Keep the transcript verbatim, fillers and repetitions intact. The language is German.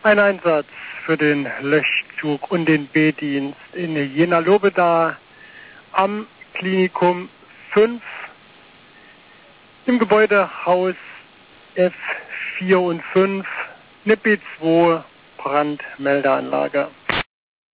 Ein Einsatz für den Löschzug und den B-Dienst in Jena Lobeda am Klinikum fünf im Gebäudehaus F vier und fünf, eine B zwei Brandmeldeanlage.